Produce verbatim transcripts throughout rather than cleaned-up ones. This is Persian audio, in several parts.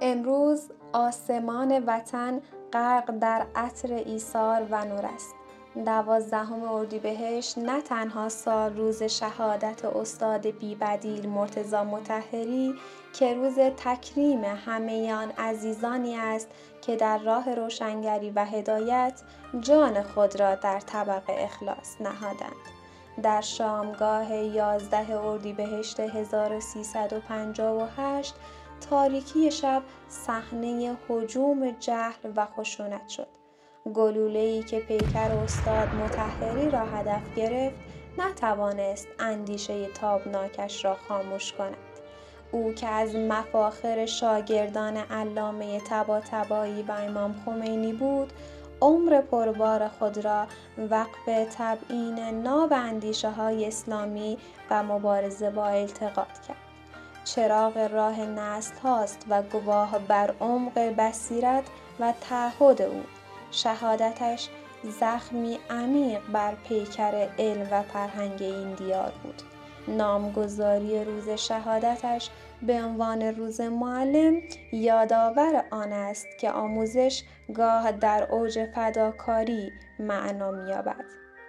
امروز آسمان وطن غرق در عطر ایثار و نور است. دوازدهم اردیبهشت نه تنها سال روز شهادت استاد بی‌بدیل مرتضی مطهری که روز تکریم همه آن عزیزانی است که در راه روشنگری و هدایت جان خود را در طبق اخلاص نهادند. در شامگاه یازده اردیبهشت هزار و سیصد و پنجاه و هشت تاریکی شب صحنه هجوم جهل و خشونت شد. گلوله‌ای که پیکر استاد مطهری را هدف گرفت نتوانست اندیشه تابناکش را خاموش کند. او که از مفاخر شاگردان علامه طباطبایی و امام خمینی بود، عمر پربار خود را وقف تبیین ناب اندیشه‌های اسلامی و مبارزه با التقاط کرد. چراغ راه نسل هاست و گواه بر عمق بصیرت و تعهد او. شهادتش زخمی عمیق بر پیکر علم و فرهنگ این دیار بود. نامگذاری روز شهادتش به عنوان روز معلم یادآور آن است که آموزش گاه در اوج فداکاری معنا می‌یابد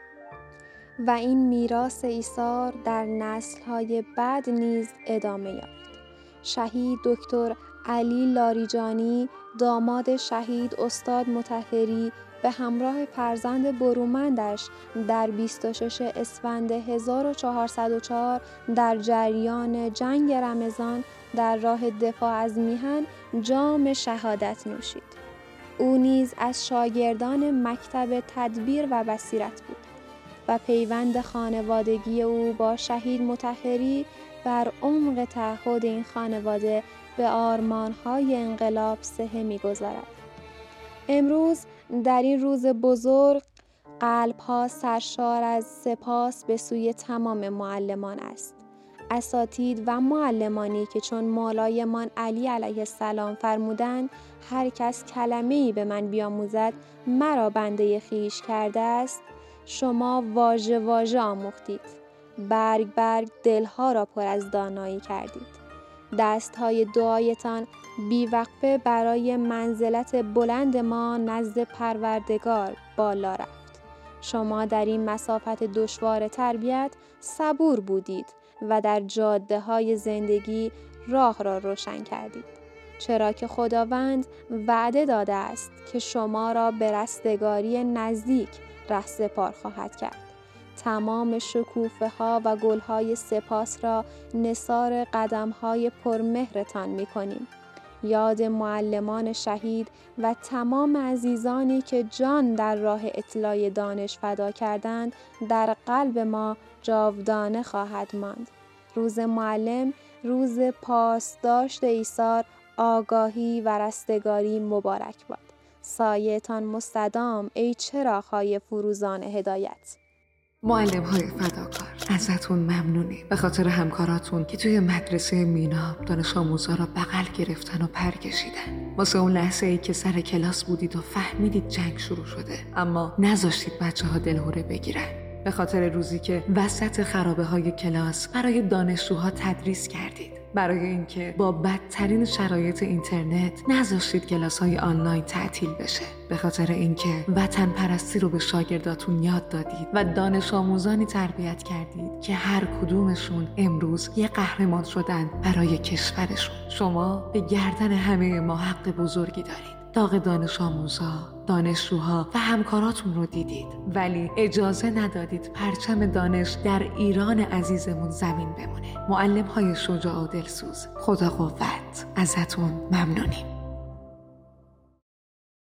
و این میراث ایثار در نسل‌های بعد نیز ادامه یافت. شهید دکتر علی لاریجانی، داماد شهید استاد مطهری، به همراه فرزند برومندش در بیست و ششم اسفند هزار و چهارصد و چهار در جریان جنگ رمضان در راه دفاع از میهن جام شهادت نوشید. او نیز از شاگردان مکتب تدبیر و بصیرت بود و پیوند خانوادگی او با شهید مطهری بر عمق تعهد این خانواده به آرمان‌های انقلاب صحه می‌گذارد. امروز در این روز بزرگ قلب‌ها سرشار از سپاس به سوی تمام معلمان است. اساتید و معلمانی که چون مولایمان علی علیه السلام فرمودند هر کس کلمه‌ای به من بیاموزد مرا بنده خویش کرده است، شما واژه واژه آموختید، برگ برگ دلها را پر از دانایی کردید. دستهای دعایتان بیوقفه برای منزلت بلند ما نزد پروردگار بالا رفت. شما در این مسافت دشوار تربیت صبور بودید و در جاده های زندگی راه را روشن کردید، چرا که خداوند وعده داده است که شما را به رستگاری نزدیک رهسپار خواهد کرد. تمام شکوفه ها و گل های سپاس را نثار قدم های پرمهرتان می کنیم. یاد معلمان شهید و تمام عزیزانی که جان در راه اطلاع دانش فدا کردند در قلب ما جاودانه خواهد ماند. روز معلم، روز پاسداشت ایثار، آگاهی و رستگاری مبارک باد. سایه‌تان مستدام ای چراغ‌های فروزان هدایت. معلم های فداکار، ازتون ممنونیم به خاطر همکاراتون که توی مدرسه مینا دانش آموزا را بغل گرفتن و پر کشیدن. واسه اون لحظه ای که سر کلاس بودید و فهمیدید جنگ شروع شده اما نذاشتید بچه ها دلهوره بگیرن. به خاطر روزی که وسط خرابه های کلاس برای دانشجوها تدریس کردید. برای اینکه با بدترین شرایط اینترنت نذاشتید کلاس‌های آنلاین تعطیل بشه. به خاطر اینکه وطن پرستی رو به شاگرداتون یاد دادید و دانش آموزانی تربیت کردید که هر کدومشون امروز یه قهرمان شدن برای کشورشون. شما به گردن همه ما حق بزرگی دارید. داغ دانش آموزا، دانشجوها و همکاراتون رو دیدید، ولی اجازه ندادید پرچم دانش در ایران عزیزمون زمین بمونه. معلم های شجاع و دلسوز، خدا قوت، ازتون ممنونیم.